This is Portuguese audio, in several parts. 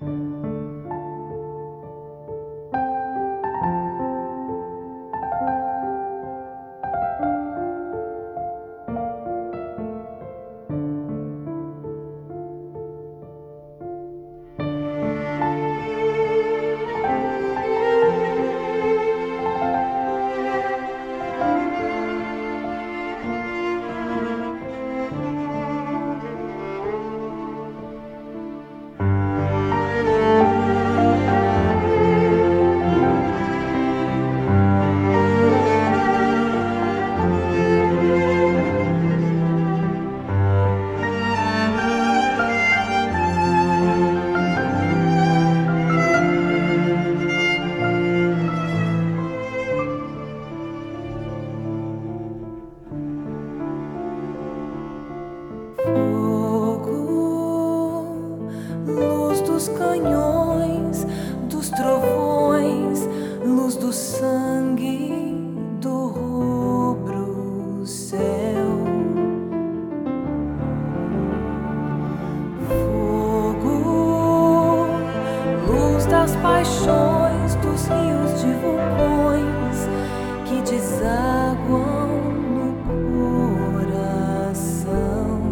Dos canhões, dos trovões, luz do sangue, do rubro céu. Fogo, luz das paixões, dos rios de vulcões que desaguam no coração.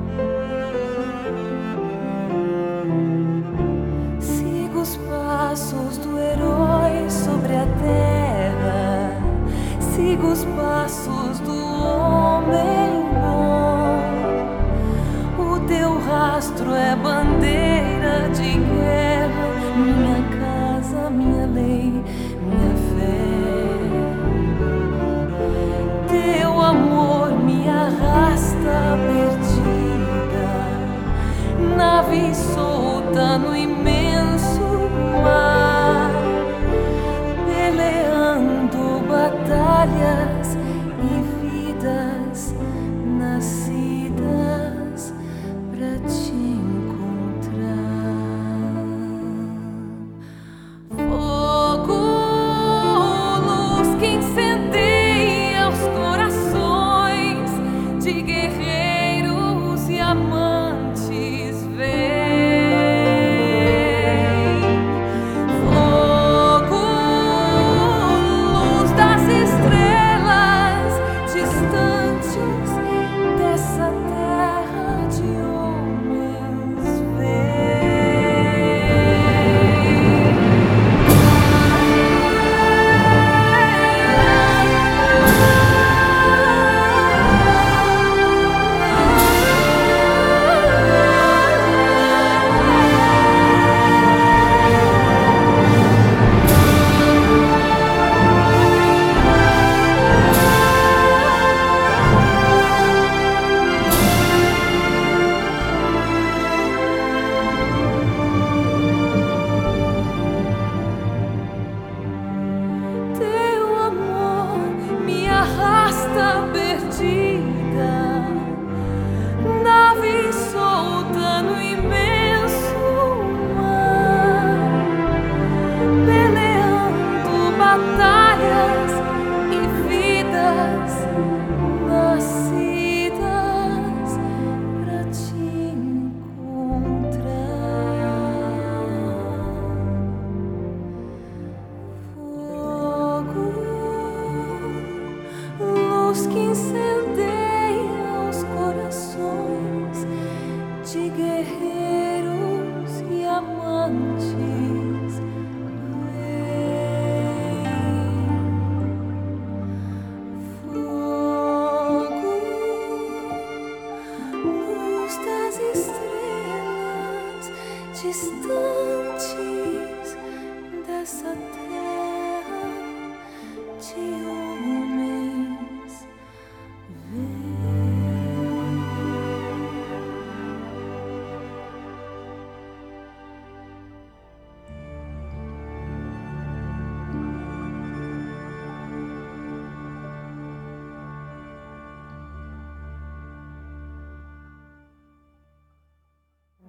Os passos do herói sobre a terra, siga os passos do homem bom. O teu rastro é bandeira de guerra, minha casa, minha lei, minha fé. Teu amor me arrasta perdida, nave solta no imenso mar, peleando batalhas e vidas nascidas pra te encontrar. Fogo, luz que incendeia os corações de guerreiros e amantes, vem. Arrasta perdida, nave solta no imenso mar, peleando batalhas e vidas nascidas pra te encontrar. Fogo, luz que incendeia os corações de guerreiros e amantes, vem. Fogo, luz das estrelas distantes dessa terra.